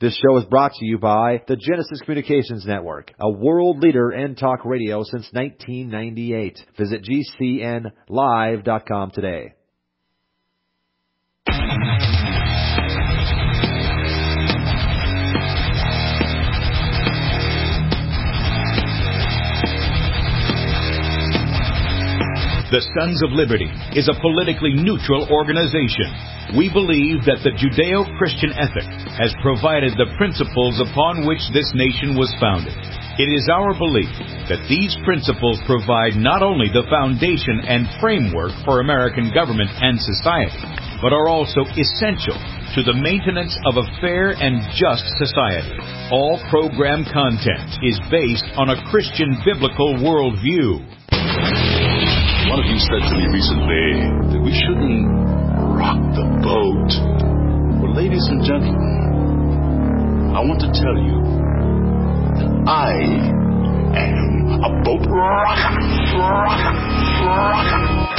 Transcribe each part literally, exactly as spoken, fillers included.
This show is brought to you by the Genesis Communications Network, a world leader in talk radio since nineteen ninety-eight. Visit G C N live dot com today. The Sons of Liberty is a politically neutral organization. We believe that the Judeo-Christian ethic has provided the principles upon which this nation was founded. It is our belief that these principles provide not only the foundation and framework for American government and society, but are also essential to the maintenance of a fair and just society. All program content is based on a Christian biblical worldview. One of you said to me recently that we shouldn't rock the boat. Well, ladies and gentlemen, I want to tell you that I am a boat rocker, rocker, rocker.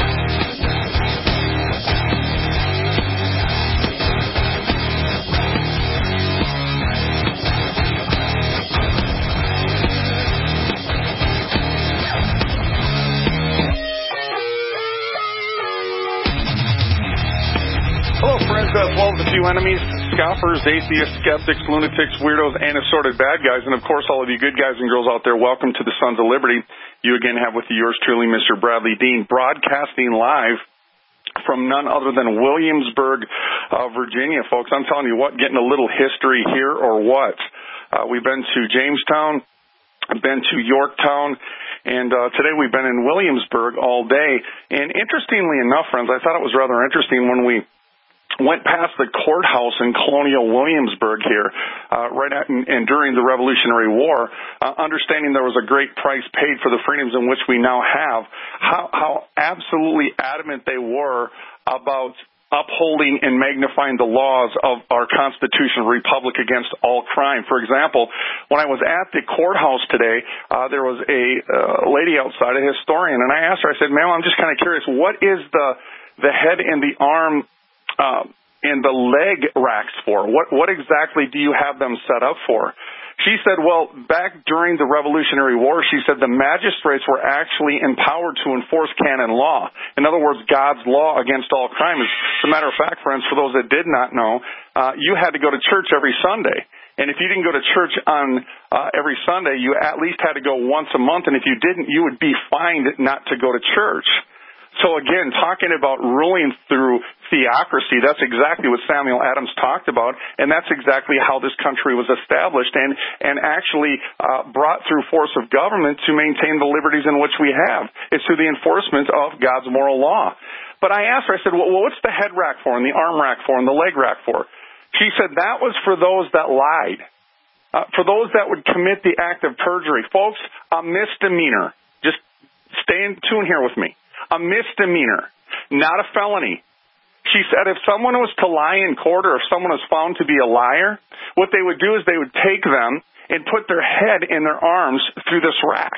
Hello, friends. That's well with a few enemies, scoffers, atheists, skeptics, lunatics, weirdos, and assorted bad guys. And, of course, all of you good guys and girls out there, welcome to the Sons of Liberty. You again have with you yours truly, Mister Bradley Dean, broadcasting live from none other than Williamsburg, uh, Virginia. Folks, I'm telling you what, getting a little history here or what. Uh, we've been to Jamestown, been to Yorktown, and uh, today we've been in Williamsburg all day. And interestingly enough, friends, I thought it was rather interesting when we went past the courthouse in Colonial Williamsburg here, uh, right at, and, and during the Revolutionary War, uh, understanding there was a great price paid for the freedoms in which we now have, how, how absolutely adamant they were about upholding and magnifying the laws of our Constitution, Republic against all crime. For example, when I was at the courthouse today, uh, there was a uh, lady outside, a historian, and I asked her, I said, ma'am, I'm just kind of curious, what is the, the head and the arm Uh, and the leg racks for? What what exactly do you have them set up for? She said, well, back during the Revolutionary War, she said the magistrates were actually empowered to enforce canon law. In other words, God's law against all crime. As a matter of fact, friends, for those that did not know, uh, you had to go to church every Sunday. And if you didn't go to church on uh, every Sunday, you at least had to go once a month. And if you didn't, you would be fined not to go to church. So again, talking about ruling through theocracy, that's exactly what Samuel Adams talked about, and that's exactly how this country was established and, and actually uh, brought through force of government to maintain the liberties in which we have. It's through the enforcement of God's moral law. But I asked her, I said, well, what's the head rack for and the arm rack for and the leg rack for? She said that was for those that lied, uh, for those that would commit the act of perjury. Folks, a misdemeanor. Just stay in tune here with me. A misdemeanor, not a felony. She said if someone was to lie in court or if someone was found to be a liar, what they would do is they would take them and put their head and their arms through this rack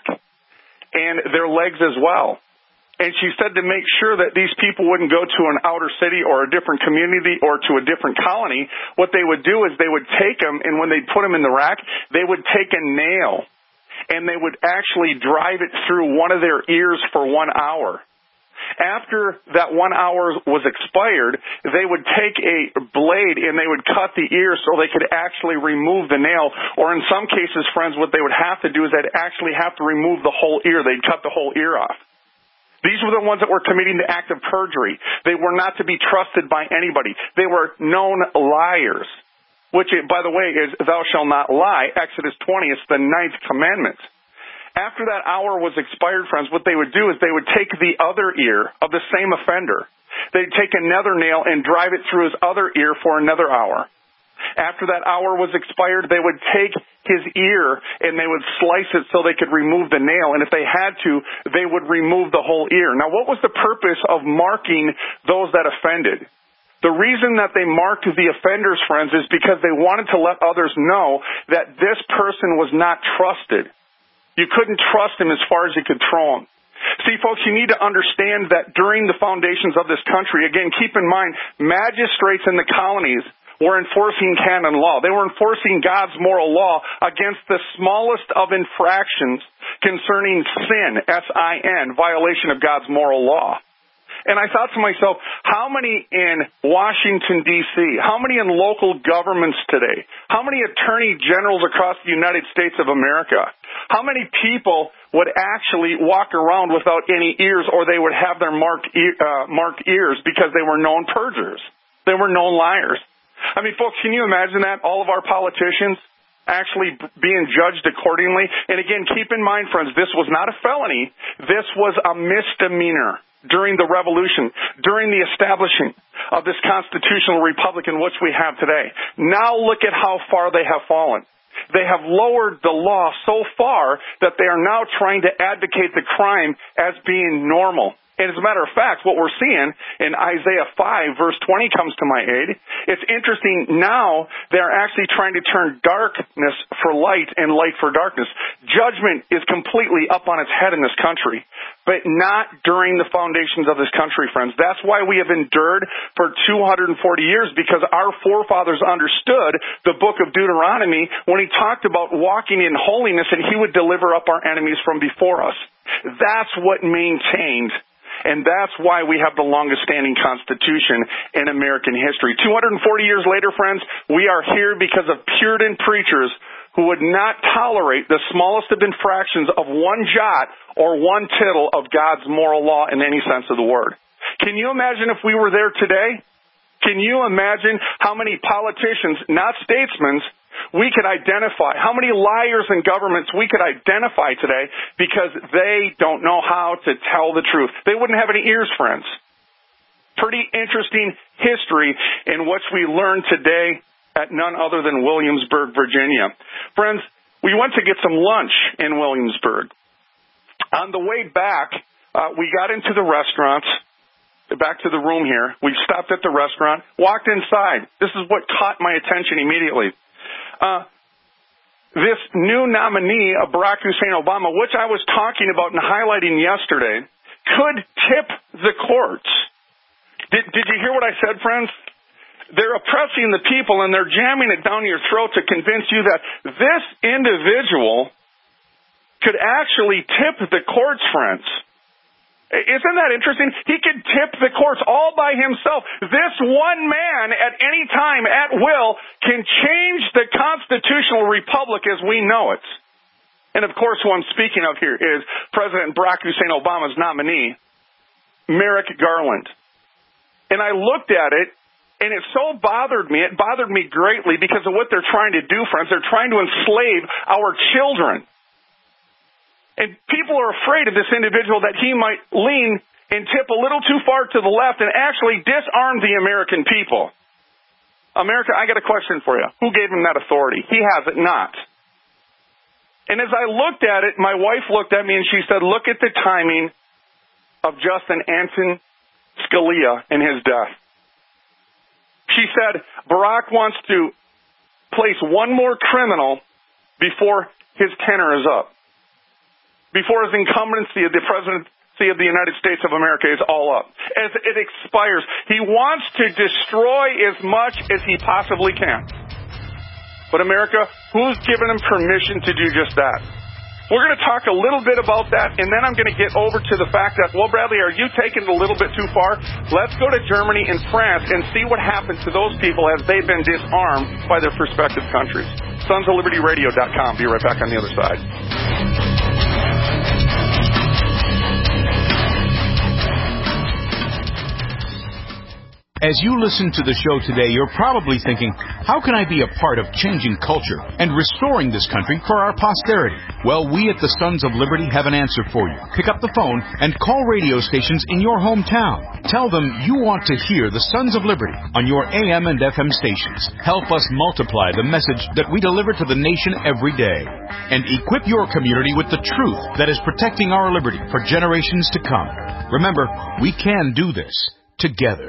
and their legs as well. And she said to make sure that these people wouldn't go to an outer city or a different community or to a different colony, what they would do is they would take them, and when they put them in the rack, they would take a nail and they would actually drive it through one of their ears for one hour. After that one hour was expired, they would take a blade and they would cut the ear so they could actually remove the nail. Or in some cases, friends, what they would have to do is they'd actually have to remove the whole ear. They'd cut the whole ear off. These were the ones that were committing the act of perjury. They were not to be trusted by anybody. They were known liars, which, by the way, is thou shalt not lie. Exodus twenty, it's the ninth commandment. After that hour was expired, friends, what they would do is they would take the other ear of the same offender. They'd take another nail and drive it through his other ear for another hour. After that hour was expired, they would take his ear and they would slice it so they could remove the nail. And if they had to, they would remove the whole ear. Now, what was the purpose of marking those that offended? The reason that they marked the offenders, friends, is because they wanted to let others know that this person was not trusted. You couldn't trust him as far as you could throw him. See, folks, you need to understand that during the foundations of this country, again, keep in mind, magistrates in the colonies were enforcing canon law. They were enforcing God's moral law against the smallest of infractions concerning sin, S I N, violation of God's moral law. And I thought to myself, how many in Washington, D C, how many in local governments today, how many attorney generals across the United States of America, how many people would actually walk around without any ears, or they would have their marked, e- uh, marked ears because they were known perjurers? They were known liars. I mean, folks, can you imagine that? All of our politicians actually being judged accordingly. And again, keep in mind, friends, this was not a felony. This was a misdemeanor during the revolution, during the establishing of this constitutional republic in which we have today. Now look at how far they have fallen. They have lowered the law so far that they are now trying to advocate the crime as being normal. And as a matter of fact, what we're seeing in Isaiah five, verse twenty comes to my aid. It's interesting now they're actually trying to turn darkness for light and light for darkness. Judgment is completely up on its head in this country, but not during the foundations of this country, friends. That's why we have endured for two hundred forty years, because our forefathers understood the book of Deuteronomy when he talked about walking in holiness and he would deliver up our enemies from before us. That's what maintained. And that's why we have the longest standing Constitution in American history. two hundred forty years later, friends, we are here because of Puritan preachers who would not tolerate the smallest of infractions of one jot or one tittle of God's moral law in any sense of the word. Can you imagine if we were there today? Can you imagine how many politicians, not statesmen, we could identify, how many liars in governments we could identify today because they don't know how to tell the truth. They wouldn't have any ears, friends. Pretty interesting history in which we learn today at none other than Williamsburg, Virginia. Friends, we went to get some lunch in Williamsburg. On the way back, uh, we got into the restaurant, back to the room here. We stopped at the restaurant, walked inside. This is what caught my attention immediately. Uh, this new nominee of Barack Hussein Obama, which I was talking about and highlighting yesterday, could tip the courts. Did, did you hear what I said, friends? They're oppressing the people and they're jamming it down your throat to convince you that this individual could actually tip the courts, friends. Isn't that interesting? He could tip the courts all by himself. This one man at any time, at will, can change the constitutional republic as we know it. And of course, who I'm speaking of here is President Barack Hussein Obama's nominee, Merrick Garland. And I looked at it, and it so bothered me. It bothered me greatly because of what they're trying to do, friends. They're trying to enslave our children. And people are afraid of this individual that he might lean and tip a little too far to the left and actually disarm the American people. America, I got a question for you. Who gave him that authority? He has it not. And as I looked at it, my wife looked at me and she said, look at the timing of Justin Anton Scalia and his death. She said, Barack wants to place one more criminal before his tenure is up. Before his incumbency of the presidency of the United States of America is all up. As it expires, he wants to destroy as much as he possibly can. But America, who's given him permission to do just that? We're going to talk a little bit about that, and then I'm going to get over to the fact that, well, Bradley, are you taking it a little bit too far? Let's go to Germany and France and see what happened to those people as they've been disarmed by their respective countries. Sons of Liberty Radio dot com. Be right back on the other side. As you listen to the show today, you're probably thinking, how can I be a part of changing culture and restoring this country for our posterity? Well, we at the Sons of Liberty have an answer for you. Pick up the phone and call radio stations in your hometown. Tell them you want to hear the Sons of Liberty on your A M and F M stations. Help us multiply the message that we deliver to the nation every day. And equip your community with the truth that is protecting our liberty for generations to come. Remember, we can do this together.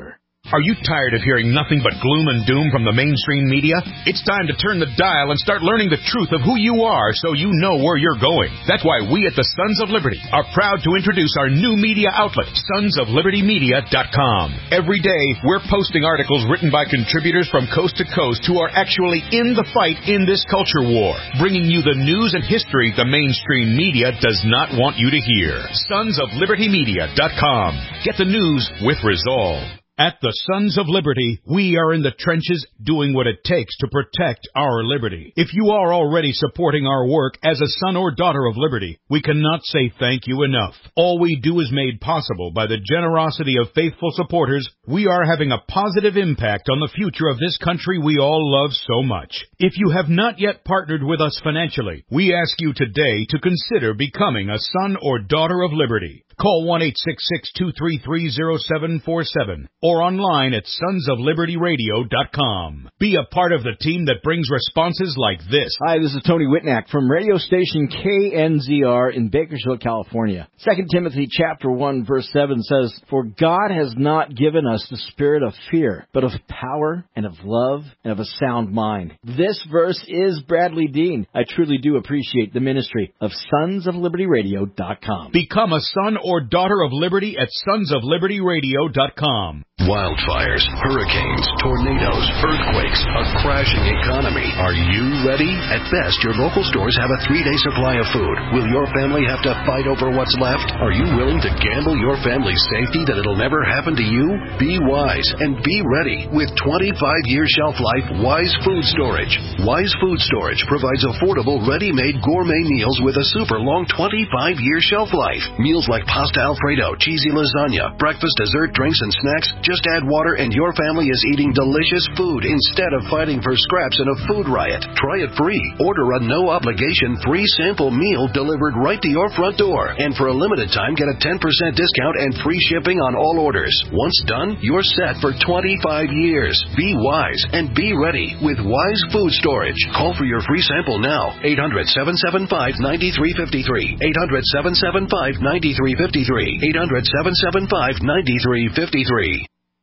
Are you tired of hearing nothing but gloom and doom from the mainstream media? It's time to turn the dial and start learning the truth of who you are so you know where you're going. That's why we at the Sons of Liberty are proud to introduce our new media outlet, sons of liberty media dot com. Every day, we're posting articles written by contributors from coast to coast who are actually in the fight in this culture war, bringing you the news and history the mainstream media does not want you to hear. sons of liberty media dot com. Get the news with resolve. At the Sons of Liberty, we are in the trenches doing what it takes to protect our liberty. If you are already supporting our work as a son or daughter of liberty, we cannot say thank you enough. All we do is made possible by the generosity of faithful supporters. We are having a positive impact on the future of this country we all love so much. If you have not yet partnered with us financially, we ask you today to consider becoming a son or daughter of liberty. Call one eight six six, two three three, zero seven four seven or online at sons of liberty radio dot com. Be a part of the team that brings responses like this. Hi, this is Tony Whitnack from radio station K N Z R in Bakersfield, California. Second Timothy chapter one verse seven says, "For God has not given us the spirit of fear, but of power and of love and of a sound mind." This verse is Bradley Dean. I truly do appreciate the ministry of sons of liberty radio dot com. Become a son or daughter of liberty at sons of liberty radio dot com. Wildfires, hurricanes, tornadoes, earthquakes, a crashing economy. Are you ready? At best, your local stores have a three-day supply of food. Will your family have to fight over what's left? Are you willing to gamble your family's safety that it'll never happen to you? Be wise and be ready with twenty-five year shelf life Wise Food Storage. Wise Food Storage provides affordable, ready-made gourmet meals with a super long twenty-five year shelf life. Meals like pasta Alfredo, cheesy lasagna, breakfast, dessert, drinks, and snacks. Just add water and your family is eating delicious food instead of fighting for scraps in a food riot. Try it free. Order a no-obligation free sample meal delivered right to your front door. And for a limited time, get a ten percent discount and free shipping on all orders. Once done, you're set for twenty-five years. Be wise and be ready with Wise Food Storage. Call for your free sample now. eight hundred, seven seven five, nine three five three. eight hundred, seven seven five, nine three five three. eight hundred, seven seven five, nine three five three.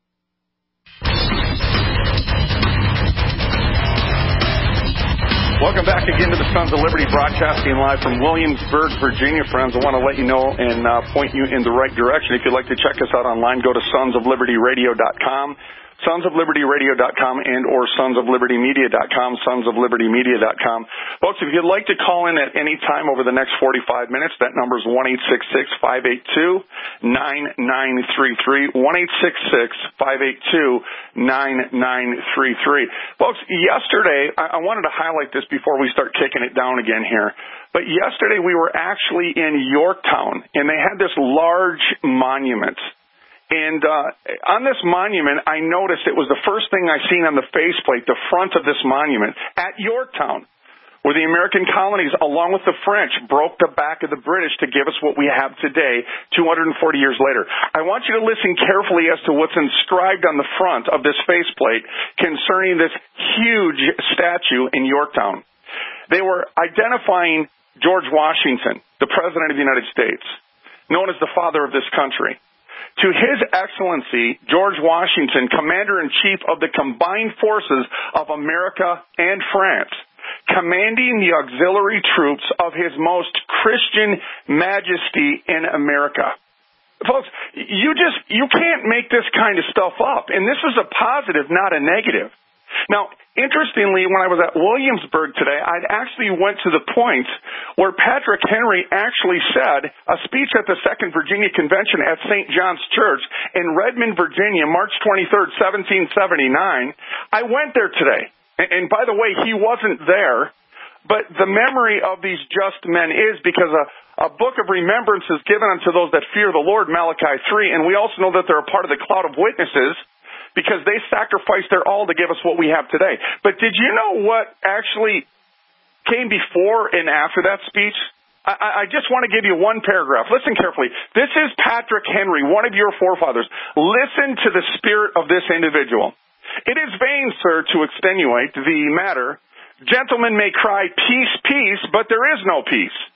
Welcome back again to the Sons of Liberty, broadcasting live from Williamsburg, Virginia. Friends, I want to let you know and uh, point you in the right direction. If you'd like to check us out online, go to sons of liberty radio dot com. sons of liberty radio dot com and or sons of liberty media dot com, sons of liberty media dot com. Folks, if you'd like to call in at any time over the next forty-five minutes, that number is one eight six six, five eight two, nine nine three three, one eight six six, five eight two, nine nine three three. Folks, yesterday, I wanted to highlight this before we start kicking it down again here, but yesterday we were actually in Yorktown, and they had this large monument. And uh, on this monument, I noticed it was the first thing I seen on the faceplate, the front of this monument, at Yorktown, where the American colonies, along with the French, broke the back of the British to give us what we have today, two hundred forty years later. I want you to listen carefully as to what's inscribed on the front of this faceplate concerning this huge statue in Yorktown. They were identifying George Washington, the President of the United States, known as the father of this country. To His Excellency, George Washington, Commander-in-Chief of the Combined Forces of America and France, commanding the auxiliary troops of His Most Christian Majesty in America. Folks, you just, you can't make this kind of stuff up. And this is a positive, not a negative. Now, interestingly, when I was at Williamsburg today, I actually went to the point where Patrick Henry actually said a speech at the Second Virginia Convention at Saint John's Church in Redmond, Virginia, March twenty-third, seventeen seventy-nine. I went there today. And by the way, he wasn't there, but the memory of these just men is because a, a book of remembrance is given unto those that fear the Lord, Malachi three, and we also know that they're a part of the cloud of witnesses, because they sacrificed their all to give us what we have today. But did you know what actually came before and after that speech? I, I just want to give you one paragraph. Listen carefully. This is Patrick Henry, one of your forefathers. Listen to the spirit of this individual. It is vain, sir, to extenuate the matter. Gentlemen may cry, peace, peace, but there is no peace.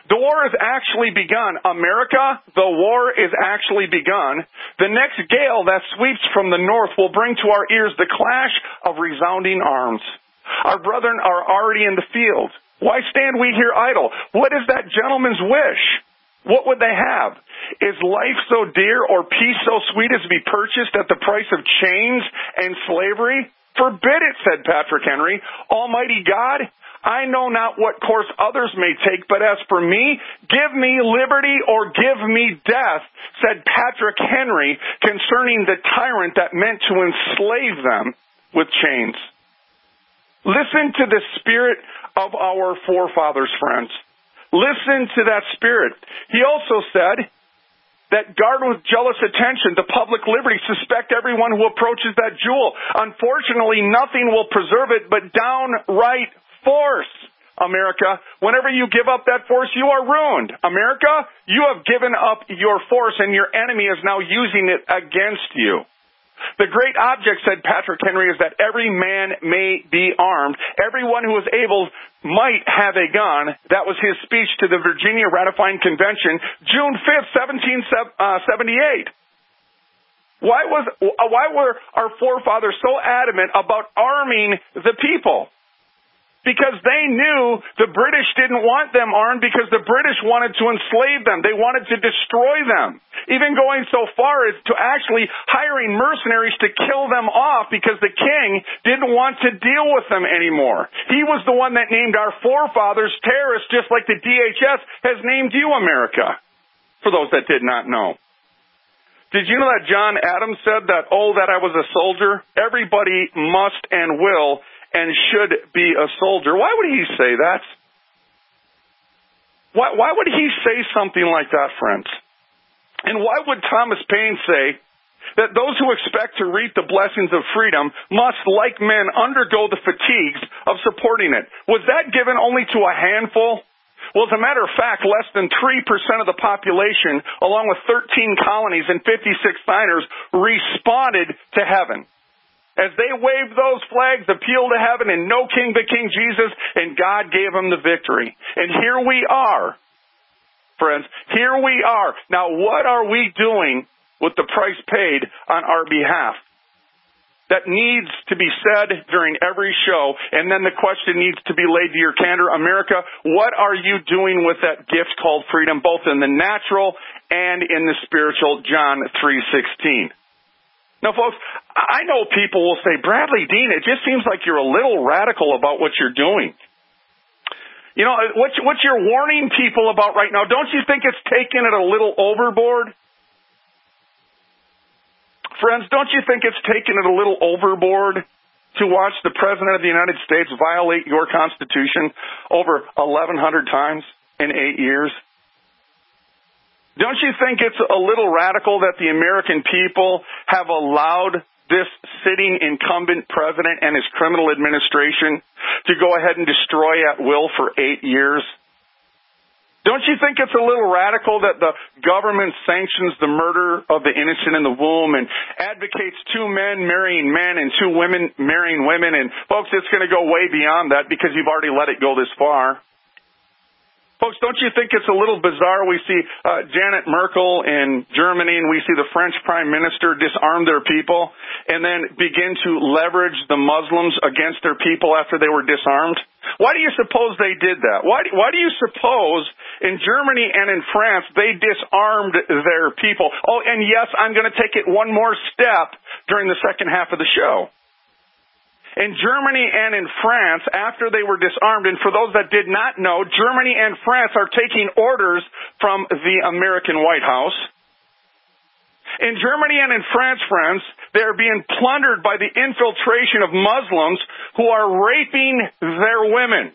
The war has actually begun. America, the war is actually begun. The next gale that sweeps from the north will bring to our ears the clash of resounding arms. Our brethren are already in the field. Why stand we here idle? What is that gentleman's wish? What would they have? Is life so dear or peace so sweet as to be purchased at the price of chains and slavery? Forbid it, said Patrick Henry. Almighty God, I know not what course others may take, but as for me, give me liberty or give me death, said Patrick Henry concerning the tyrant that meant to enslave them with chains. Listen to the spirit of our forefathers, friends. Listen to that spirit. He also said that guard with jealous attention the public liberty, suspect everyone who approaches that jewel. Unfortunately, nothing will preserve it but downright force. America, whenever you give up that force, you are ruined. America, you have given up your force and your enemy is now using it against you. The great object, said Patrick Henry, is that every man may be armed. Everyone who is able might have a gun. That was his speech to the Virginia Ratifying Convention, June fifth, seventeen seventy-eight. Why was, why were our forefathers so adamant about arming the people? Because they knew the British didn't want them armed because the British wanted to enslave them. They wanted to destroy them. Even going so far as to actually hiring mercenaries to kill them off because the king didn't want to deal with them anymore. He was the one that named our forefathers terrorists, just like the D H S has named you, America, for those that did not know. Did you know that John Adams said that, oh, that I was a soldier? Everybody must and will and should be a soldier. Why would he say that? Why, why would he say something like that, friends? And why would Thomas Paine say that those who expect to reap the blessings of freedom must, like men, undergo the fatigues of supporting it? Was that given only to a handful? Well, as a matter of fact, less than three percent of the population, along with thirteen colonies and fifty-six signers, responded to heaven. As they waved those flags, appealed to heaven, and no king but King Jesus, and God gave them the victory. And here we are, friends. Here we are. Now, what are we doing with the price paid on our behalf? That needs to be said during every show, and then the question needs to be laid to your candor. America, what are you doing with that gift called freedom, both in the natural and in the spiritual? John three sixteen. Now, folks, I know people will say, Bradley Dean, it just seems like you're a little radical about what you're doing. You know, what, what you're warning people about right now, don't you think it's taking it a little overboard? Friends, don't you think it's taking it a little overboard to watch the President of the United States violate your Constitution over eleven hundred times in eight years? Don't you think it's a little radical that the American people have allowed this sitting incumbent president and his criminal administration to go ahead and destroy at will for eight years? Don't you think it's a little radical that the government sanctions the murder of the innocent in the womb and advocates two men marrying men and two women marrying women? And, folks, it's going to go way beyond that because you've already let it go this far. Folks, don't you think it's a little bizarre? We see uh, Janet Merkel in Germany, and we see the French Prime Minister disarm their people and then begin to leverage the Muslims against their people after they were disarmed. Why do you suppose they did that? Why do, why do you suppose in Germany and in France they disarmed their people? Oh, and yes, I'm going to take it one more step during the second half of the show. In Germany and in France, after they were disarmed, and for those that did not know, Germany and France are taking orders from the American White House. In Germany and in France, friends, they are being plundered by the infiltration of Muslims who are raping their women.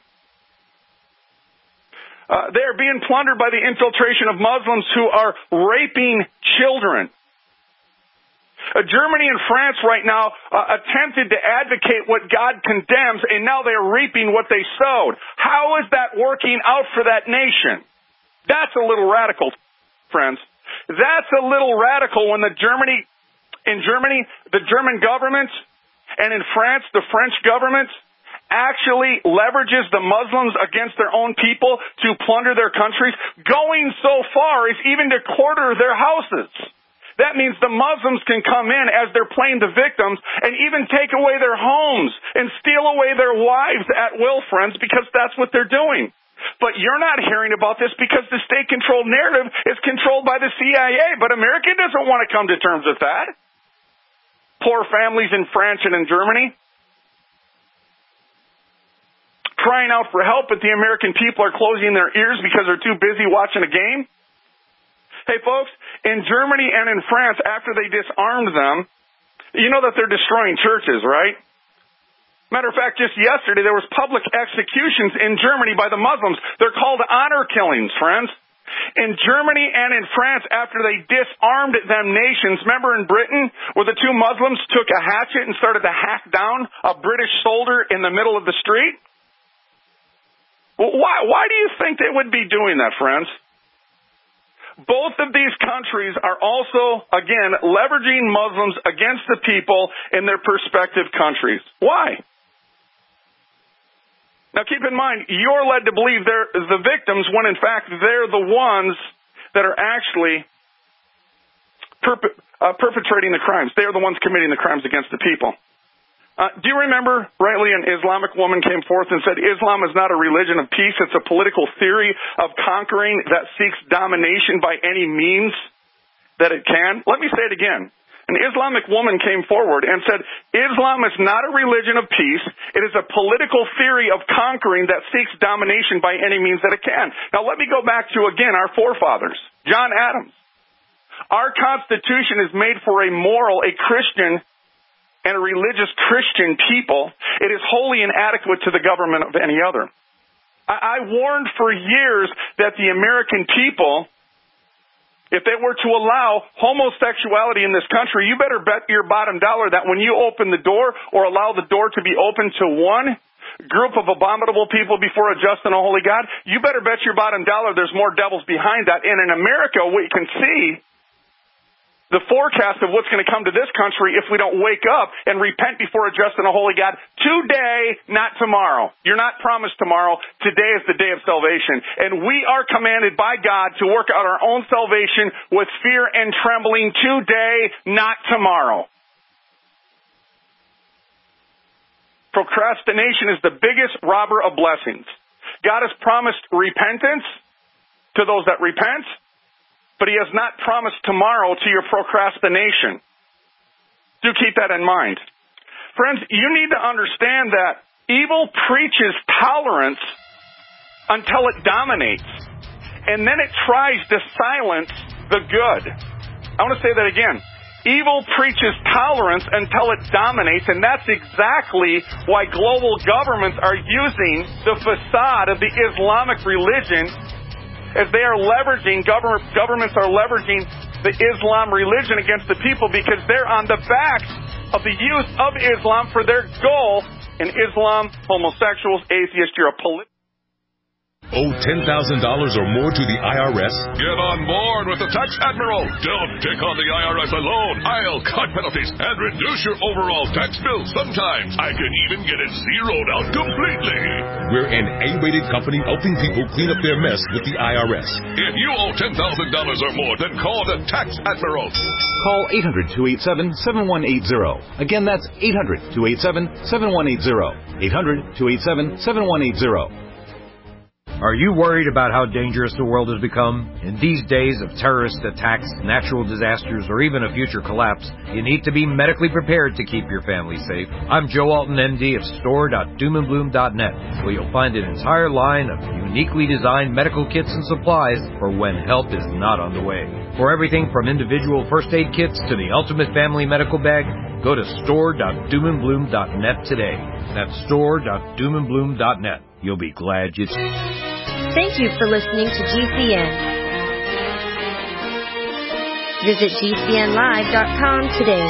Uh, they are being plundered by the infiltration of Muslims who are raping children. Uh, Germany and France right now uh, attempted to advocate what God condemns, and now they're reaping what they sowed. How is that working out for that nation? That's a little radical, friends. That's a little radical when the Germany, in Germany, the German government, and in France, the French government actually leverages the Muslims against their own people to plunder their countries, going so far as even to quarter their houses. That means the Muslims can come in as they're playing the victims and even take away their homes and steal away their wives at will, friends, because that's what they're doing. But you're not hearing about this because the state-controlled narrative is controlled by the C I A. But America doesn't want to come to terms with that. Poor families in France and in Germany crying out for help, but the American people are closing their ears because they're too busy watching a game. Hey, folks, in Germany and in France, after they disarmed them, you know that they're destroying churches, right? Matter of fact, just yesterday, there was public executions in Germany by the Muslims. They're called honor killings, friends. In Germany and in France, after they disarmed them nations, remember in Britain, where the two Muslims took a hatchet and started to hack down a British soldier in the middle of the street? Well, why, why do you think they would be doing that, friends? Both of these countries are also, again, leveraging Muslims against the people in their respective countries. Why? Now, keep in mind, you're led to believe they're the victims when, in fact, they're the ones that are actually perp- uh, perpetrating the crimes. They're the ones committing the crimes against the people. Uh, do you remember, rightly, an Islamic woman came forth and said, Islam is not a religion of peace, it's a political theory of conquering that seeks domination by any means that it can? Let me say it again. An Islamic woman came forward and said, Islam is not a religion of peace, it is a political theory of conquering that seeks domination by any means that it can. Now let me go back to, again, our forefathers, John Adams. Our Constitution is made for a moral, a Christian, and a religious Christian people. It is wholly inadequate to the government of any other. I, I warned for years that the American people, if they were to allow homosexuality in this country, you better bet your bottom dollar that when you open the door or allow the door to be open to one group of abominable people before a just and a holy God, you better bet your bottom dollar there's more devils behind that. And in America, we can see the forecast of what's going to come to this country if we don't wake up and repent before a just and a holy God today, not tomorrow. You're not promised tomorrow. Today is the day of salvation. And we are commanded by God to work out our own salvation with fear and trembling today, not tomorrow. Procrastination is the biggest robber of blessings. God has promised repentance to those that repent, but He has not promised tomorrow to your procrastination. Do keep that in mind. Friends, you need to understand that evil preaches tolerance until it dominates, and then it tries to silence the good. I want to say that again. Evil preaches tolerance until it dominates, and that's exactly why global governments are using the facade of the Islamic religion as they are leveraging, government, governments are leveraging the Islam religion against the people because they're on the backs of the use of Islam for their goal. In Islam, homosexuals, atheists, you're a political... Owe ten thousand dollars or more to the I R S? Get on board with the Tax Admiral. Don't take on the I R S alone. I'll cut penalties and reduce your overall tax bill. Sometimes I can even get it zeroed out completely. We're an A-rated company helping people clean up their mess with the I R S. If you owe ten thousand dollars or more, then call the Tax Admiral. Call eight hundred, two eight seven, seven one eight zero. Again, that's eight hundred, two eight seven, seven one eight zero. eight hundred, two eight seven, seven one eight zero. Are you worried about how dangerous the world has become? In these days of terrorist attacks, natural disasters, or even a future collapse, you need to be medically prepared to keep your family safe. I'm Joe Alton, M D of store dot doom and bloom dot net, where you'll find an entire line of uniquely designed medical kits and supplies for when help is not on the way. For everything from individual first aid kits to the ultimate family medical bag, go to store dot doom and bloom dot net today. That's store dot doom and bloom dot net. You'll be glad you... Thank you for listening to G C N. Visit G C N live dot com today.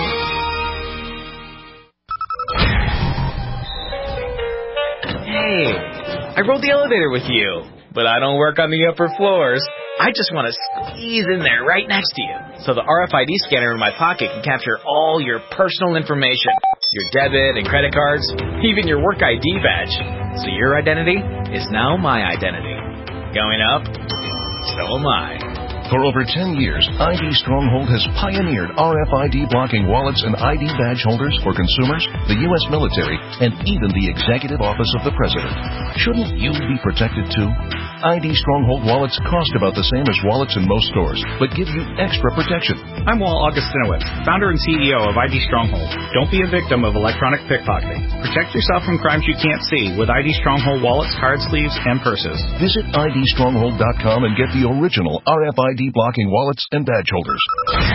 Hey, I rode the elevator with you, but I don't work on the upper floors. I just want to squeeze in there right next to you, so the R F I D scanner in my pocket can capture all your personal information. your debit and credit cards, even your work I D badge. So your identity is now my identity. Going up, so am I. For over ten years, I D Stronghold has pioneered R F I D blocking wallets and I D badge holders for consumers, the U S military, and even the Executive Office of the President. Shouldn't you be protected too? I D Stronghold wallets cost about the same as wallets in most stores, but give you extra protection. I'm Walt Augustinowicz, founder and C E O of I D Stronghold. Don't be a victim of electronic pickpocketing. Protect yourself from crimes you can't see with I D Stronghold wallets, card sleeves, and purses. Visit I D stronghold dot com and get the original R F I D blocking wallets and badge holders.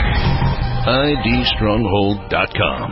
I D stronghold dot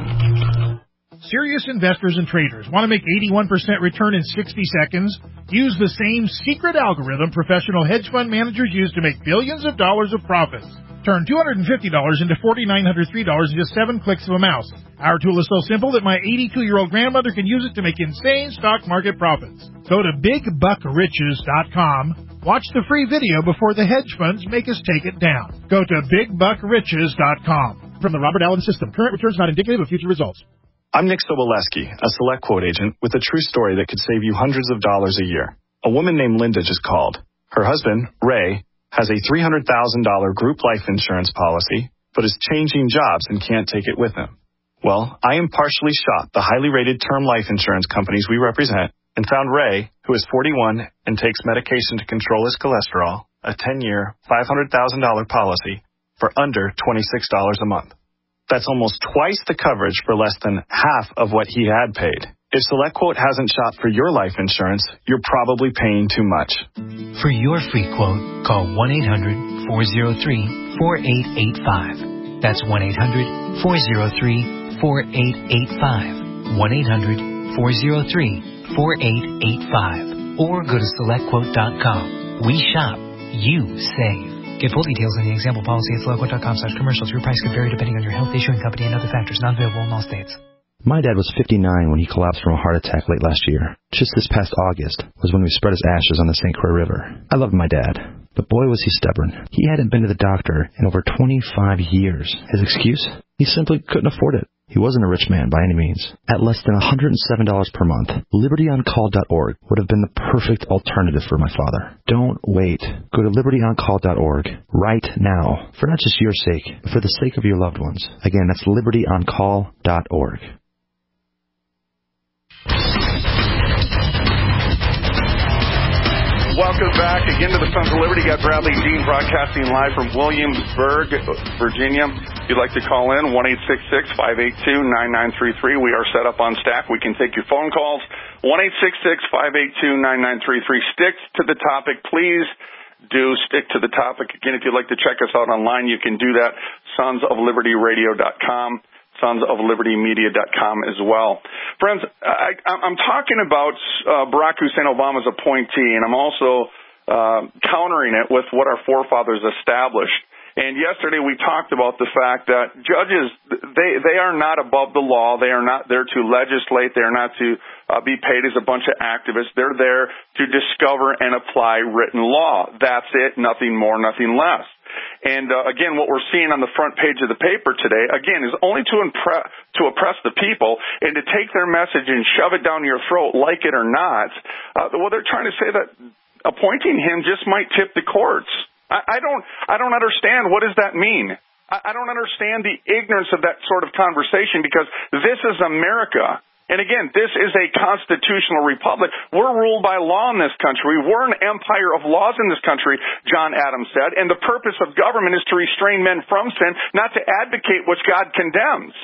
com. Serious investors and traders want to make eighty-one percent return in sixty seconds? Use the same secret algorithm professional hedge fund managers use to make billions of dollars of profits. Turn two hundred fifty dollars into four thousand nine hundred three dollars in just seven clicks of a mouse. Our tool is so simple that my eighty-two-year-old grandmother can use it to make insane stock market profits. Go to big buck riches dot com. Watch the free video before the hedge funds make us take it down. Go to big buck riches dot com. From the Robert Allen System, current returns not indicative of future results. I'm Nick Soboleski, a Select Quote agent with a true story that could save you hundreds of dollars a year. A woman named Linda just called. Her husband, Ray, has a three hundred thousand dollars group life insurance policy, but is changing jobs and can't take it with him. Well, I impartially shot the highly rated term life insurance companies we represent and found Ray, who is forty-one and takes medication to control his cholesterol, a ten-year, five hundred thousand dollars policy for under twenty-six dollars a month. That's almost twice the coverage for less than half of what he had paid. If SelectQuote hasn't shopped for your life insurance, you're probably paying too much. For your free quote, call one eight hundred four oh three four eight eight five. That's one eight hundred four oh three four eight eight five. one eight hundred four oh three four eight eight five. Or go to select quote dot com. We shop. You save. Get full details in the example policy at select quote dot com slash commercials. Your price could vary depending on your health, issuing company, and other factors. Not available in all states. My dad was fifty-nine when he collapsed from a heart attack late last year. Just this past August was when we spread his ashes on the Saint Croix River. I loved my dad, but boy was he stubborn. He hadn't been to the doctor in over twenty-five years. His excuse? He simply couldn't afford it. He wasn't a rich man by any means. At less than one hundred seven dollars per month, liberty on call dot org would have been the perfect alternative for my father. Don't wait. Go to liberty on call dot org right now, for not just your sake, but for the sake of your loved ones. Again, that's liberty on call dot org. Welcome back again to the Sons of Liberty. Got Bradley Dean broadcasting live from Williamsburg, Virginia. If you'd like to call in, one eight six six five eight two nine nine three three. We are set up on staff. We can take your phone calls. one eight six six five eight two nine nine three three. Stick to the topic. Please do stick to the topic. Again, if you'd like to check us out online, you can do that. sons of liberty radio dot com. sons of liberty media dot com as well. Friends, I, I'm talking about uh, Barack Hussein Obama's appointee, and I'm also uh, countering it with what our forefathers established. And yesterday we talked about the fact that judges, they, they are not above the law. They are not there to legislate. They are not to uh, be paid as a bunch of activists. They're there to discover and apply written law. That's it, nothing more, nothing less. And, uh, again, what we're seeing on the front page of the paper today, again, is only to impress, to oppress the people and to take their message and shove it down your throat, like it or not. Uh, well, they're trying to say that appointing him just might tip the courts. I, I don't, I don't understand. What does that mean? I, I don't understand the ignorance of that sort of conversation, because this is America. And again, this is a constitutional republic. We're ruled by law in this country. We're an empire of laws in this country, John Adams said, and the purpose of government is to restrain men from sin, not to advocate which God condemns.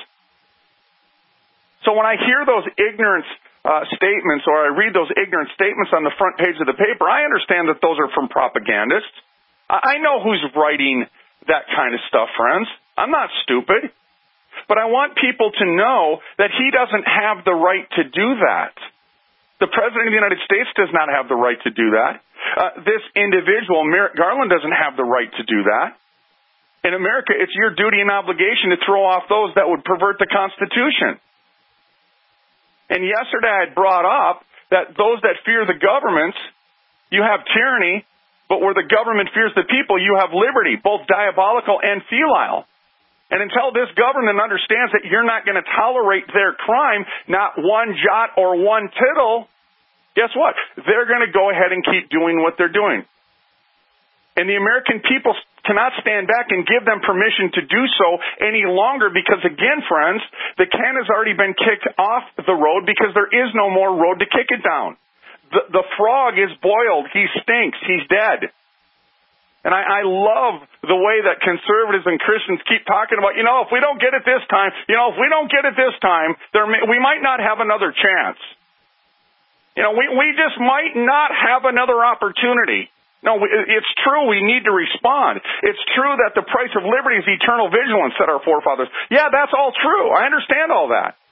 So when I hear those ignorant uh, statements, or I read those ignorant statements on the front page of the paper, I understand that those are from propagandists. I know who's writing that kind of stuff, friends. I'm not stupid. But I want people to know that he doesn't have the right to do that. The President of the United States does not have the right to do that. Uh, this individual, Merrick Garland, doesn't have the right to do that. In America, it's your duty and obligation to throw off those that would pervert the Constitution. And yesterday I had brought up that those that fear the governments, you have tyranny, but where the government fears the people, you have liberty, both diabolical and filial. And until this government understands that you're not going to tolerate their crime, not one jot or one tittle, guess what? They're going to go ahead and keep doing what they're doing. And the American people cannot stand back and give them permission to do so any longer because, again, friends, the can has already been kicked off the road because there is no more road to kick it down. The, the frog is boiled. He stinks. He's dead. And I, I love the way that conservatives and Christians keep talking about, you know, if we don't get it this time, you know, if we don't get it this time, there may, we might not have another chance. You know, we, we just might not have another opportunity. No, it's true we need to respond. It's true that the price of liberty is eternal vigilance, said our forefathers. Yeah, that's all true. I understand all that.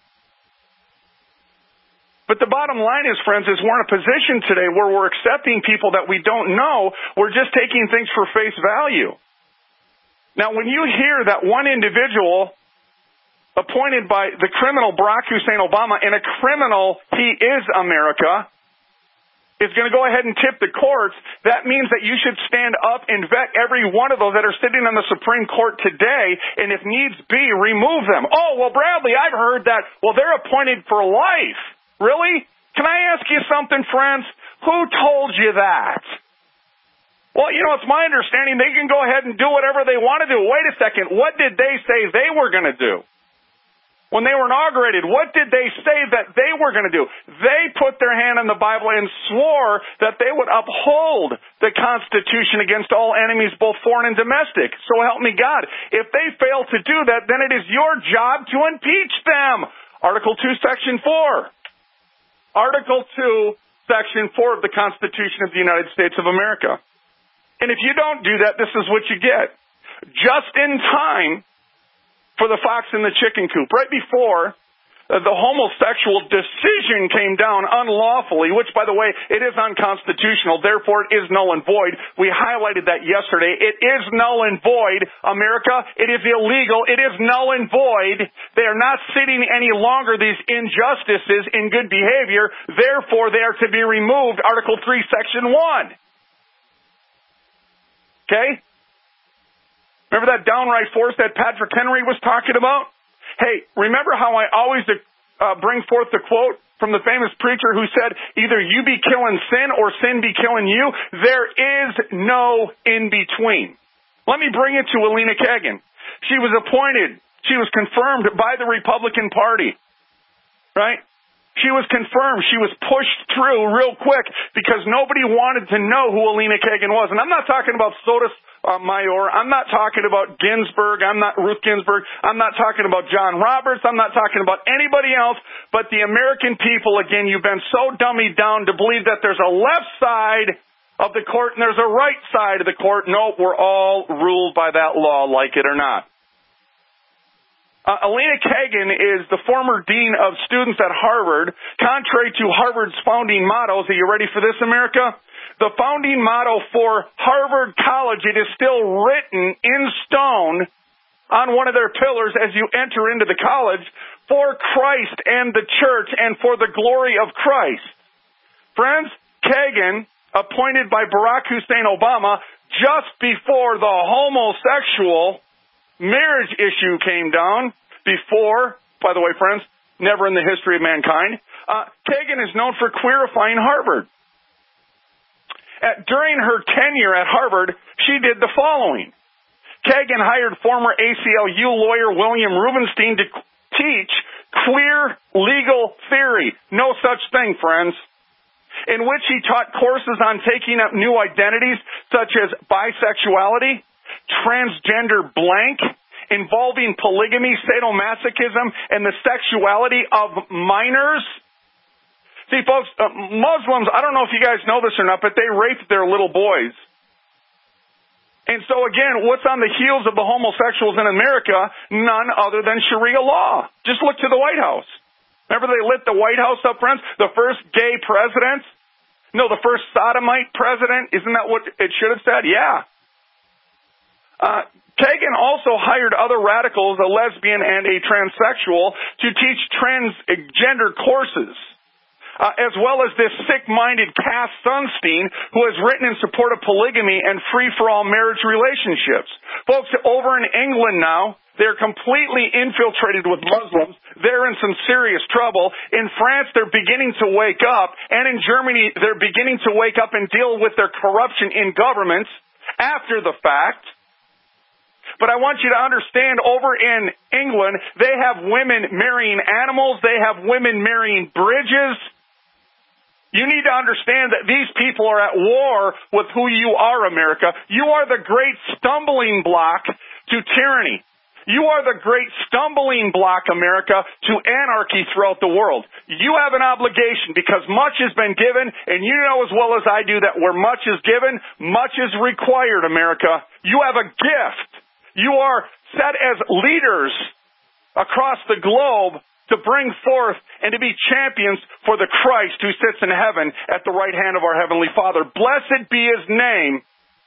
But the bottom line is, friends, is we're in a position today where we're accepting people that we don't know. We're just taking things for face value. Now, when you hear that one individual appointed by the criminal Barack Hussein Obama, and a criminal, he is America, is going to go ahead and tip the courts, that means that you should stand up and vet every one of those that are sitting on the Supreme Court today, and if needs be, remove them. Oh, well, Bradley, I've heard that, well, they're appointed for life. Really? Can I ask you something, friends? Who told you that? Well, you know, it's my understanding they can go ahead and do whatever they want to do. Wait a second. What did they say they were going to do? When they were inaugurated, what did they say that they were going to do? They put their hand on the Bible and swore that they would uphold the Constitution against all enemies, both foreign and domestic. So help me God. If they fail to do that, then it is your job to impeach them. Article two, Section four. Article two, Section four of the Constitution of the United States of America. And if you don't do that, this is what you get. Just in time for the fox in the chicken coop. Right before uh, the homosexual decision came down unlawfully, which, by the way, it is unconstitutional, therefore it is null and void. We highlighted that yesterday. It is null and void, America. It is illegal. It is null and void. They are not sitting any longer, these injustices, in good behavior. Therefore, they are to be removed, Article three, Section one. Okay? Remember that downright force that Patrick Henry was talking about? Hey, remember how I always uh, bring forth the quote from the famous preacher who said, either you be killing sin or sin be killing you? There is no in-between. Let me bring it to Elena Kagan. She was appointed, she was confirmed by the Republican Party, right? She was confirmed. She was pushed through real quick because nobody wanted to know who Elena Kagan was. And I'm not talking about Sotomayor. Uh, Mayor. I'm not talking about Ginsburg. I'm not Ruth Ginsburg. I'm not talking about John Roberts. I'm not talking about anybody else but the American people. Again, you've been so dummied down to believe that there's a left side of the court and there's a right side of the court. No, we're all ruled by that law, like it or not. Uh, Elena Kagan is the former dean of students at Harvard. Contrary to Harvard's founding mottos, are you ready for this, America? The founding motto for Harvard College, it is still written in stone on one of their pillars as you enter into the college, for Christ and the church and for the glory of Christ. Friends, Kagan, appointed by Barack Hussein Obama just before the homosexual marriage issue came down, before, by the way, friends, never in the history of mankind, uh, Kagan is known for queerifying Harvard. At, during her tenure at Harvard, she did the following. Kagan hired former A C L U lawyer William Rubenstein to teach queer legal theory. No such thing, friends. In which he taught courses on taking up new identities such as bisexuality, transgender blank, involving polygamy, sadomasochism, and the sexuality of minors. See, folks, uh, Muslims, I don't know if you guys know this or not, but they rape their little boys. And so, again, what's on the heels of the homosexuals in America? None other than Sharia law. Just look to the White House. Remember they lit the White House up, friends? The first gay president? No, the first sodomite president? Isn't that what it should have said? Yeah. Uh, Kagan also hired other radicals, a lesbian and a transsexual, to teach transgender courses. Uh, as well as this sick-minded Cass Sunstein, who has written in support of polygamy and free-for-all marriage relationships. Folks, over in England now, they're completely infiltrated with Muslims. They're in some serious trouble. In France, they're beginning to wake up. And in Germany, they're beginning to wake up and deal with their corruption in governments after the fact. But I want you to understand, over in England, they have women marrying animals. They have women marrying bridges. You need to understand that these people are at war with who you are, America. You are the great stumbling block to tyranny. You are the great stumbling block, America, to anarchy throughout the world. You have an obligation because much has been given, and you know as well as I do that where much is given, much is required, America. You have a gift. You are set as leaders across the globe to bring forth and to be champions for the Christ who sits in heaven at the right hand of our Heavenly Father. Blessed be His name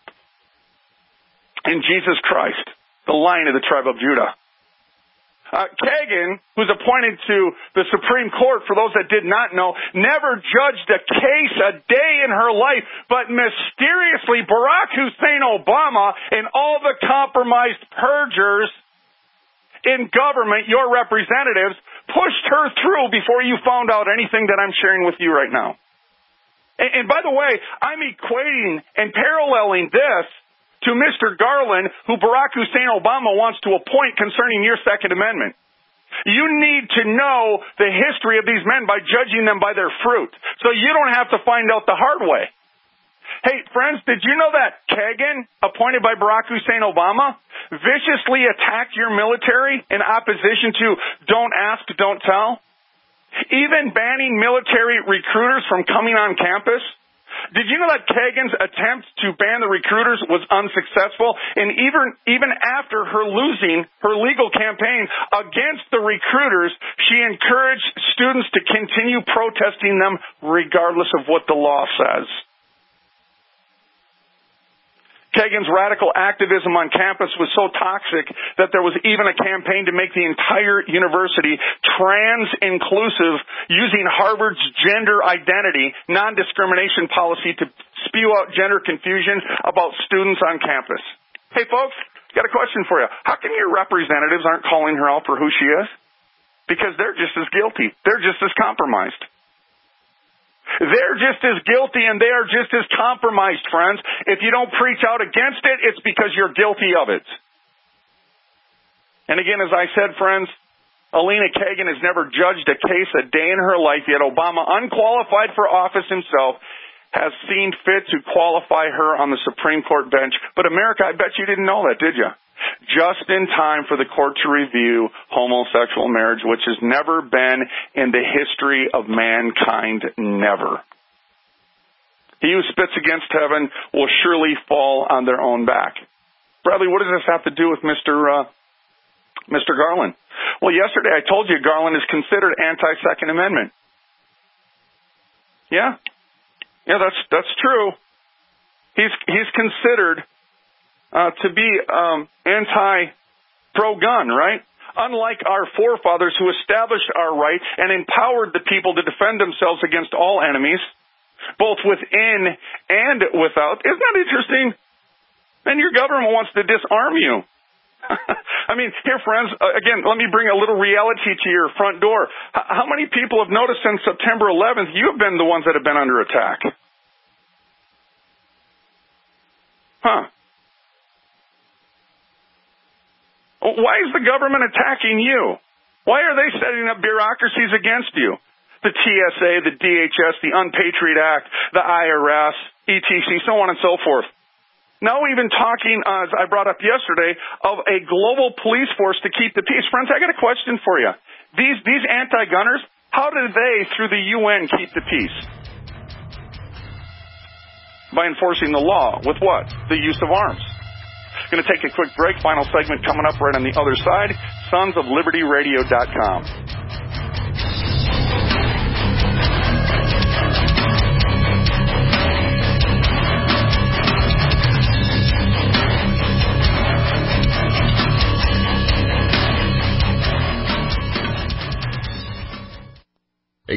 in Jesus Christ, the Lion of the tribe of Judah. Uh, Kagan, who's appointed to the Supreme Court, for those that did not know, never judged a case a day in her life, but mysteriously Barack Hussein Obama and all the compromised perjurers in government, your representatives, pushed her through before you found out anything that I'm sharing with you right now. And, and by the way, I'm equating and paralleling this to Mister Garland, who Barack Hussein Obama wants to appoint concerning your Second Amendment. You need to know the history of these men by judging them by their fruit, so you don't have to find out the hard way. Hey, friends, did you know that Kagan, appointed by Barack Hussein Obama, viciously attacked your military in opposition to don't ask, don't tell? Even banning military recruiters from coming on campus? Did you know that Kagan's attempt to ban the recruiters was unsuccessful? And even, even after her losing her legal campaign against the recruiters, she encouraged students to continue protesting them regardless of what the law says. Kagan's radical activism on campus was so toxic that there was even a campaign to make the entire university trans-inclusive, using Harvard's gender identity non-discrimination policy to spew out gender confusion about students on campus. Hey, folks, got a question for you. How come your representatives aren't calling her out for who she is? Because they're just as guilty. They're just as compromised. They're just as guilty and they are just as compromised, friends. If you don't preach out against it, it's because you're guilty of it. And again, as I said, friends, Elena Kagan has never judged a case a day in her life, yet Obama, unqualified for office himself, has seen fit to qualify her on the Supreme Court bench. But America, I bet you didn't know that, did you? Just in time for the court to review homosexual marriage, which has never been in the history of mankind, never. He who spits against heaven will surely fall on their own back. Bradley, what does this have to do with Mister Uh, Mister Garland? Well, yesterday I told you Garland is considered anti-Second Amendment. Yeah, yeah, that's that's true. He's he's considered Uh, to be um, anti-pro-gun, right? Unlike our forefathers who established our right and empowered the people to defend themselves against all enemies, both within and without. Isn't that interesting? And your government wants to disarm you. I mean, here, friends, uh, again, let me bring a little reality to your front door. H- how many people have noticed since September eleventh, you have been the ones that have been under attack? Huh. Why is the government attacking you? Why are they setting up bureaucracies against you? The T S A, the D H S, the Unpatriot Act, the I R S, et cetera, so on and so forth. Now even talking, uh, as I brought up yesterday, of a global police force to keep the peace. Friends, I got a question for you. These, these anti-gunners, how do they, through the U N, keep the peace? By enforcing the law. With what? The use of arms. Going to take a quick break. Final segment coming up right on the other side. sons of liberty radio dot com.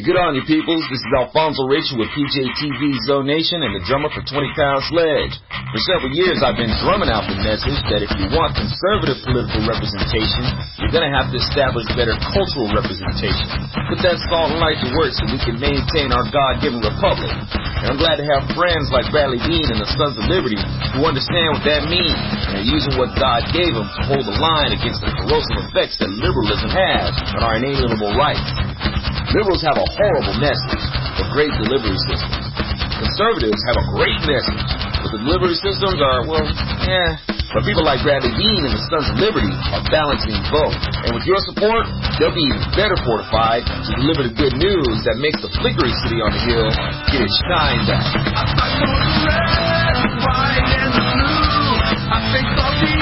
good on you, peoples. This is Alfonso Rachel with P J T V Zone Nation and the drummer for twenty pound Sledge. For several years, I've been drumming out the message that if you want conservative political representation, you're going to have to establish better cultural representation. Put that salt and light to work so we can maintain our God-given republic. And I'm glad to have friends like Bradley Dean and the Sons of Liberty who understand what that means and are using what God gave them to hold the line against the corrosive effects that liberalism has on our inalienable rights. Liberals have a horrible message, but great delivery systems. Conservatives have a great message, but the delivery systems are, well, eh. But people like Bradley Dean and the Sons of Liberty are balancing both. And with your support, they'll be even better fortified to deliver the good news that makes the flickering city on the hill get its shine back. I saw the red, the white, and the blue. I think I'll be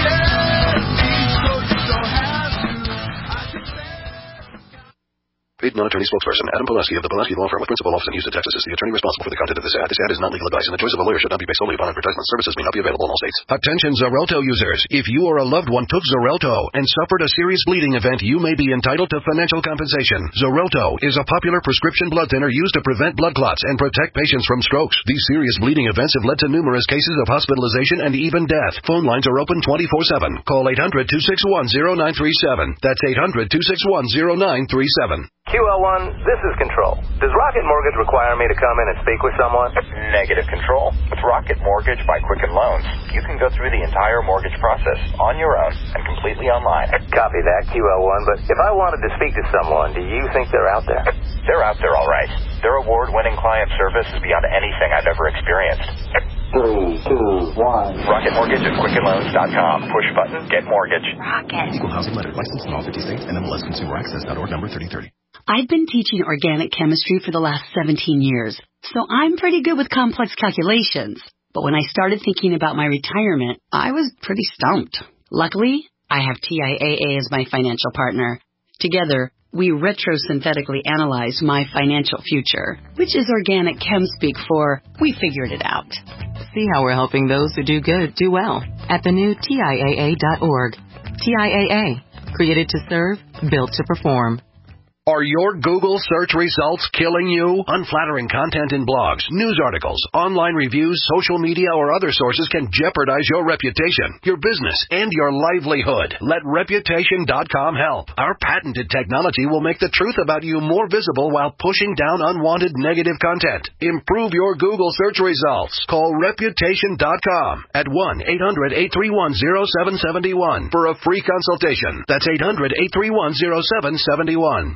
Paid non-attorney spokesperson Adam Pulaski of the Pulaski Law Firm with principal office in Houston, Texas is the attorney responsible for the content of this ad. This ad is not legal advice, and the choice of a lawyer should not be based solely upon advertisement. Services may not be available in all states. Attention Xarelto users. If you or a loved one took Xarelto and suffered a serious bleeding event, you may be entitled to financial compensation. Xarelto is a popular prescription blood thinner used to prevent blood clots and protect patients from strokes. These serious bleeding events have led to numerous cases of hospitalization and even death. Phone lines are open twenty-four seven. Call eight hundred, two six one, zero nine three seven. That's eight hundred, two six one, zero nine three seven. Q L one, this is Control. Does Rocket Mortgage require me to come in and speak with someone? Negative, Control. With Rocket Mortgage by Quicken Loans, you can go through the entire mortgage process on your own and completely online. Copy that, Q L one, but if I wanted to speak to someone, do you think they're out there? They're out there, all right. Their award-winning client service is beyond anything I've ever experienced. Three, two, one. Rocket Mortgage at Quicken Loans dot com. Push button, get mortgage. Rocket. Equal housing lender. Licensed in all fifty states and M L S Consumer Access dot org number thirty thirty. I've been teaching organic chemistry for the last seventeen years, so I'm pretty good with complex calculations. But when I started thinking about my retirement, I was pretty stumped. Luckily, I have T I A A as my financial partner. Together, we retrosynthetically analyze my financial future, which is organic chem speak for we figured it out. See how we're helping those who do good do well at the new T I A A dot org. T I A A, created to serve, built to perform. Are your Google search results killing you? Unflattering content in blogs, news articles, online reviews, social media, or other sources can jeopardize your reputation, your business, and your livelihood. Let Reputation dot com help. Our patented technology will make the truth about you more visible while pushing down unwanted negative content. Improve your Google search results. Call Reputation dot com at one eight hundred, eight three one, zero seven seven one for a free consultation. That's eight hundred, eight three one, zero seven seven one.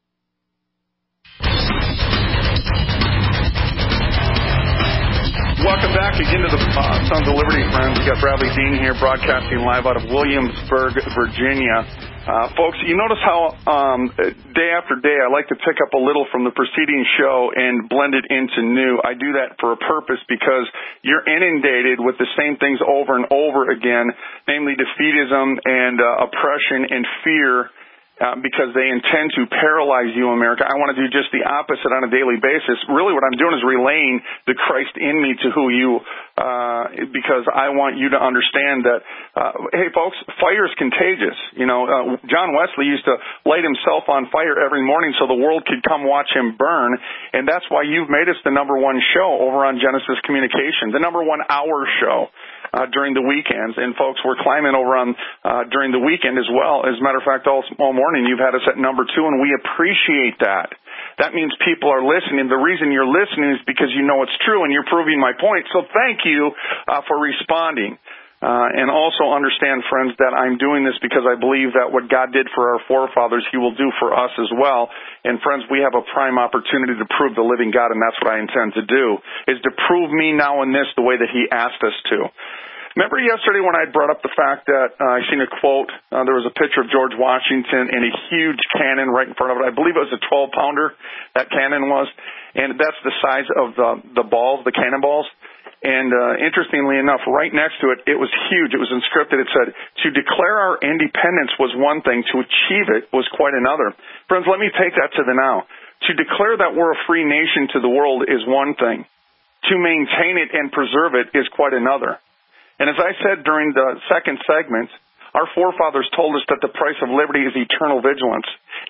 Welcome back again to the uh, Sons of Liberty, friends. We got Bradley Dean here broadcasting live out of Williamsburg, Virginia. Uh, folks, you notice how um, day after day I like to pick up a little from the preceding show and blend it into new. I do that for a purpose because you're inundated with the same things over and over again, namely defeatism and uh, oppression and fear. Uh, because they intend to paralyze you, America. I want to do just the opposite on a daily basis. Really what I'm doing is relaying the Christ in me to who you, uh, because I want you to understand that, uh, hey folks, fire is contagious. You know, uh, John Wesley used to light himself on fire every morning so the world could come watch him burn. And that's why you've made us the number one show over on Genesis Communication, the number one hour show. Uh, during the weekends. And folks, we're climbing over on uh, during the weekend as well. As a matter of fact, all, all morning you've had us at number two, and we appreciate that. That means people are listening. The reason you're listening is because you know it's true, and you're proving my point. So thank you uh, for responding. Uh, and also understand, friends, that I'm doing this because I believe that what God did for our forefathers, He will do for us as well. And friends, we have a prime opportunity to prove the living God, and that's what I intend to do, is to prove me now in this the way that He asked us to. Remember yesterday when I brought up the fact that uh, I seen a quote, uh, there was a picture of George Washington and a huge cannon right in front of it. I believe it was a twelve pounder, that cannon was, and that's the size of the, the balls, the cannonballs. And uh, interestingly enough, right next to it, it was huge. It was inscripted. It said, to declare our independence was one thing. To achieve it was quite another. Friends, let me take that to the now. To declare that we're a free nation to the world is one thing. To maintain it and preserve it is quite another. And as I said during the second segment, our forefathers told us that the price of liberty is eternal vigilance.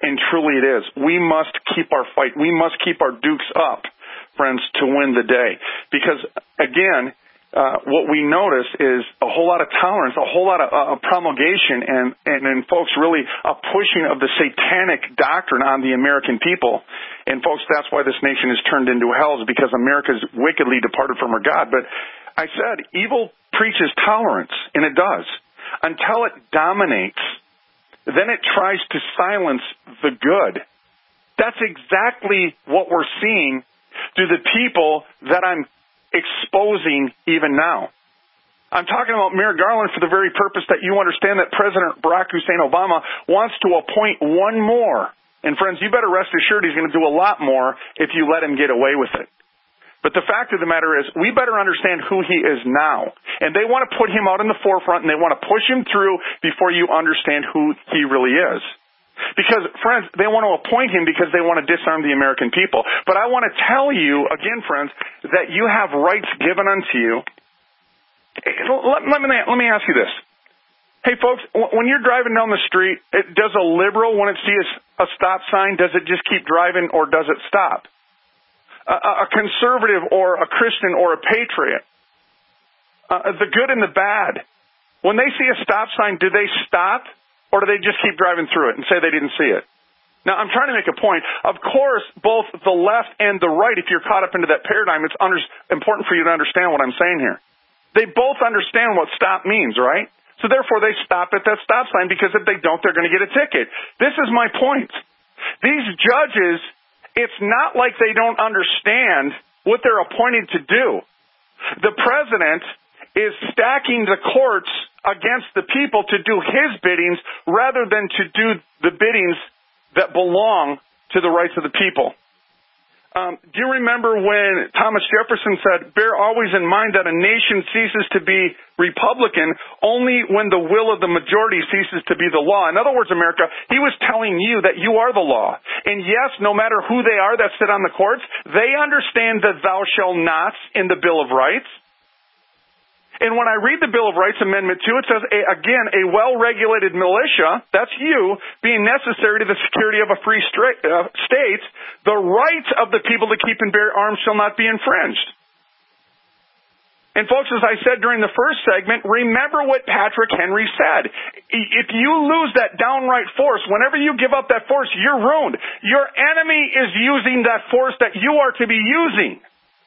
and truly it is. We must keep our fight. We must keep our dukes up, friends, to win the day. Because, again, uh, what we notice is a whole lot of tolerance, a whole lot of uh, promulgation, and, and, and, folks, really a pushing of the satanic doctrine on the American people. And, folks, that's why this nation is turned into hell, is because America's wickedly departed from her God. But I said, evil preaches tolerance, and it does, until it dominates. Then it tries to silence the good. That's exactly what we're seeing to the people that I'm exposing even now. I'm talking about Merrick Garland for the very purpose that you understand that President Barack Hussein Obama wants to appoint one more. And friends, you better rest assured he's going to do a lot more if you let him get away with it. But the fact of the matter is, we better understand who he is now. And they want to put him out in the forefront, and they want to push him through before you understand who he really is. Because, friends, they want to appoint him because they want to disarm the American people. But I want to tell you, again, friends, that you have rights given unto you. Let, let, me, let me ask you this. Hey, folks, when you're driving down the street, it, does a liberal, when it sees a stop sign, does it just keep driving or does it stop? A, a conservative or a Christian or a patriot, uh, the good and the bad, when they see a stop sign, do they stop? Or do they just keep driving through it and say they didn't see it? Now, I'm trying to make a point. Of course, both the left and the right, if you're caught up into that paradigm, it's under, important for you to understand what I'm saying here. They both understand what stop means, right? So therefore, they stop at that stop sign, because if they don't, they're going to get a ticket. This is my point. These judges, it's not like they don't understand what they're appointed to do. The president is stacking the courts against the people to do his biddings rather than to do the biddings that belong to the rights of the people. Um, do you remember when Thomas Jefferson said, bear always in mind that a nation ceases to be Republican only when the will of the majority ceases to be the law? In other words, America, he was telling you that you are the law. And yes, no matter who they are that sit on the courts, they understand the thou shalt nots in the Bill of Rights. And when I read the Bill of Rights Amendment two, it says, a, again, a well-regulated militia, that's you, being necessary to the security of a free stra- uh, state, the rights of the people to keep and bear arms shall not be infringed. And folks, as I said during the first segment, remember what Patrick Henry said. If you lose that downright force, whenever you give up that force, you're ruined. Your enemy is using that force that you are to be using.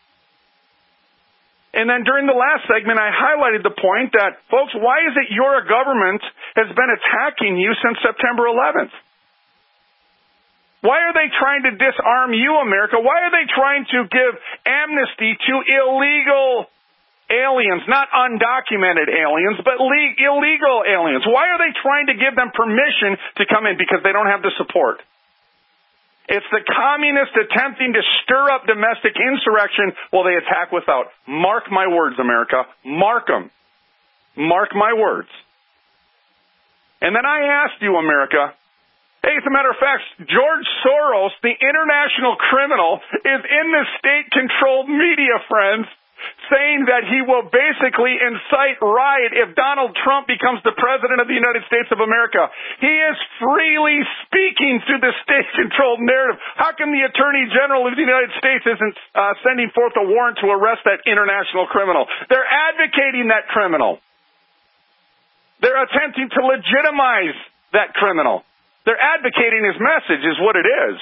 And then during the last segment, I highlighted the point that, folks, why is it your government has been attacking you since September eleventh? Why are they trying to disarm you, America? Why are they trying to give amnesty to illegal aliens, not undocumented aliens, but le- illegal aliens? Why are they trying to give them permission to come in? Because they don't have the support. It's the communists attempting to stir up domestic insurrection while they attack without. Mark my words, America. Mark them. Mark my words. And then I asked you, America, hey, as a matter of fact, George Soros, the international criminal, is in the state-controlled media, friends, saying that he will basically incite riot if Donald Trump becomes the president of the United States of America. He is freely speaking through the state-controlled narrative. How come the Attorney General of the United States isn't uh, sending forth a warrant to arrest that international criminal? They're advocating that criminal. They're attempting to legitimize that criminal. They're advocating his message is what it is.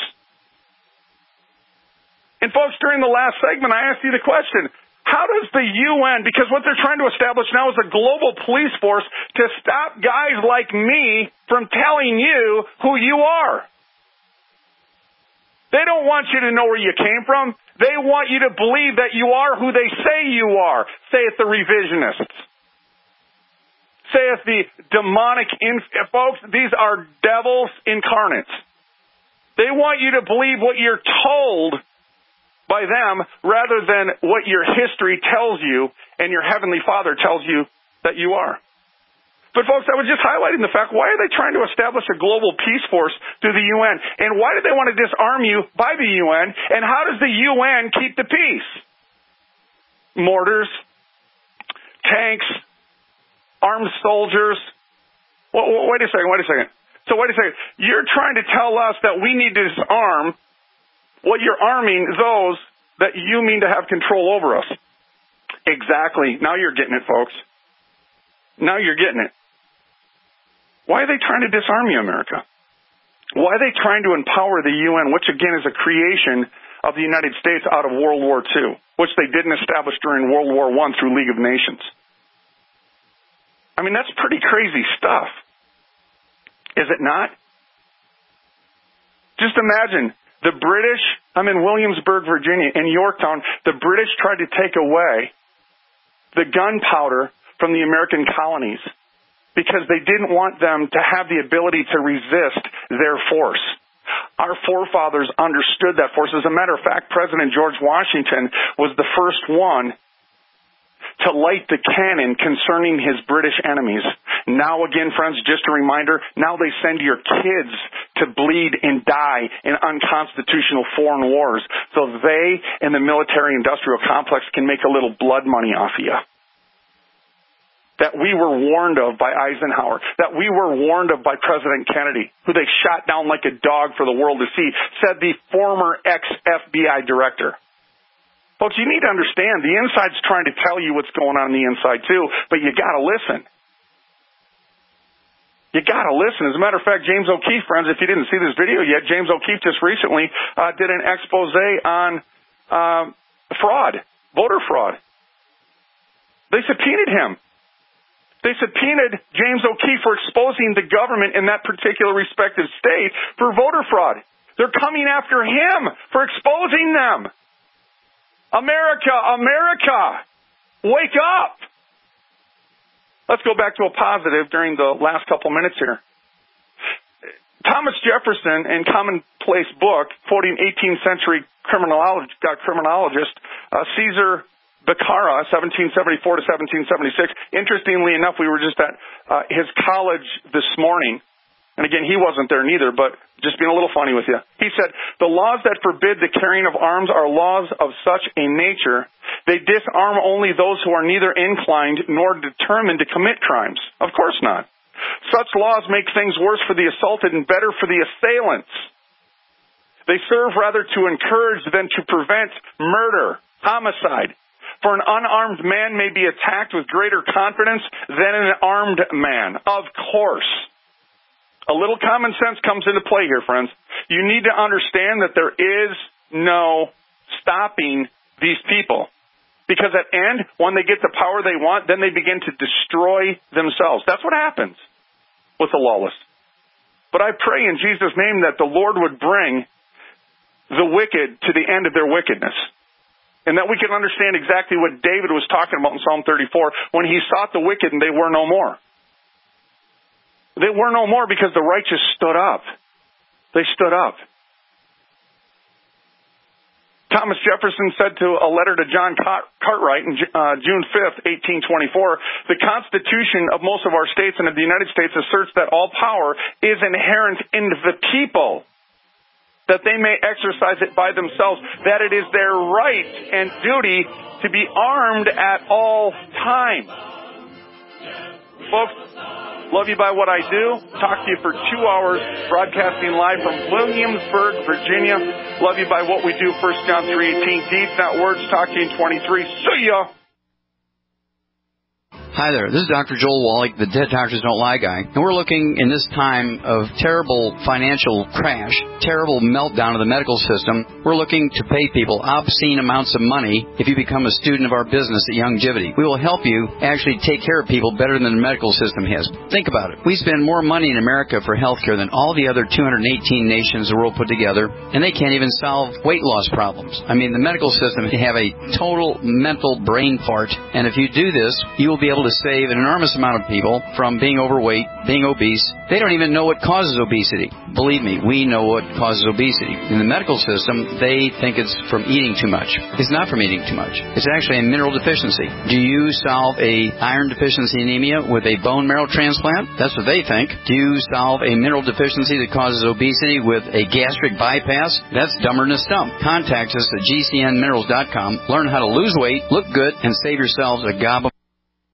And folks, during the last segment, I asked you the question, how does the U N, because what they're trying to establish now is a global police force to stop guys like me from telling you who you are. They don't want you to know where you came from. They want you to believe that you are who they say you are, saith the revisionists. Saith the demonic, inf- folks, these are devils incarnate. They want you to believe what you're told by them rather than what your history tells you and your Heavenly Father tells you that you are. But folks, I was just highlighting the fact, why are they trying to establish a global peace force through the U N? And why do they want to disarm you by the U N? And how does the U N keep the peace? Mortars, tanks, armed soldiers. Well, wait a second, wait a second. So wait a second. You're trying to tell us that we need to disarm what you're arming those that you mean to have control over us. Exactly. Now you're getting it, folks. Now you're getting it. Why are they trying to disarm you, America? Why are they trying to empower the U N, which again is a creation of the United States out of World War Two, which they didn't establish during World War One through League of Nations? I mean, that's pretty crazy stuff. Is it not? Just imagine the British, I'm in Williamsburg, Virginia, in Yorktown, the British tried to take away the gunpowder from the American colonies because they didn't want them to have the ability to resist their force. Our forefathers understood that force. As a matter of fact, President George Washington was the first one to light the cannon concerning his British enemies. Now again, friends, just a reminder, now they send your kids to bleed and die in unconstitutional foreign wars so they and the military-industrial complex can make a little blood money off of you. That we were warned of by Eisenhower, that we were warned of by President Kennedy, who they shot down like a dog for the world to see, said the former ex-F B I director. Folks, you need to understand, the inside's trying to tell you what's going on in the inside too, but you gotta listen. You gotta listen. As a matter of fact, James O'Keefe, friends, if you didn't see this video yet, James O'Keefe just recently uh, did an expose on uh, fraud, voter fraud. They subpoenaed him. They subpoenaed James O'Keefe for exposing the government in that particular respective state for voter fraud. They're coming after him for exposing them. America, America, wake up. Let's go back to a positive during the last couple minutes here. Thomas Jefferson, in Commonplace Book, quoting eighteenth century criminologist, uh, criminologist uh, Caesar Beccaria, seventeen seventy-four to seventeen seventy-six. Interestingly enough, we were just at uh, his college this morning. And again, he wasn't there neither, but just being a little funny with you. He said, the laws that forbid the carrying of arms are laws of such a nature, they disarm only those who are neither inclined nor determined to commit crimes. Of course not. Such laws make things worse for the assaulted and better for the assailants. They serve rather to encourage than to prevent murder, homicide. For an unarmed man may be attacked with greater confidence than an armed man. Of course. A little common sense comes into play here, friends. You need to understand that there is no stopping these people. Because at end, when they get the power they want, then they begin to destroy themselves. That's what happens with the lawless. But I pray in Jesus' name that the Lord would bring the wicked to the end of their wickedness. And that we can understand exactly what David was talking about in Psalm thirty-four when he sought the wicked and they were no more. They were no more because the righteous stood up. They stood up. Thomas Jefferson said to a letter to John Cartwright on uh, June fifth, eighteen twenty-four, the Constitution of most of our states and of the United States asserts that all power is inherent in the people, that they may exercise it by themselves, that it is their right and duty to be armed at all times. Folks, love you by what I do. Talk to you for two hours, broadcasting live from Williamsburg, Virginia. Love you by what we do. First John three eighteen. Deeds, not words. Talk to you in twenty-three. See ya. Hi there, this is Doctor Joel Wallach, the Dead Doctors Don't Lie guy, and we're looking in this time of terrible financial crash, terrible meltdown of the medical system. We're looking to pay people obscene amounts of money if you become a student of our business at Youngevity. We will help you actually take care of people better than the medical system has. Think about it. We spend more money in America for health care than all the other two hundred eighteen nations the world put together, and they can't even solve weight loss problems. I mean, the medical system can have a total mental brain fart, and if you do this, you will be able to save an enormous amount of people from being overweight, being obese. They don't even know what causes obesity. Believe me, we know what causes obesity. In the medical system, they think it's from eating too much. It's not from eating too much. It's actually a mineral deficiency. Do you solve a iron deficiency anemia with a bone marrow transplant? That's what they think. Do you solve a mineral deficiency that causes obesity with a gastric bypass? That's dumber than a stump. Contact us at G C N minerals dot com. Learn how to lose weight, look good, and save yourselves a gob of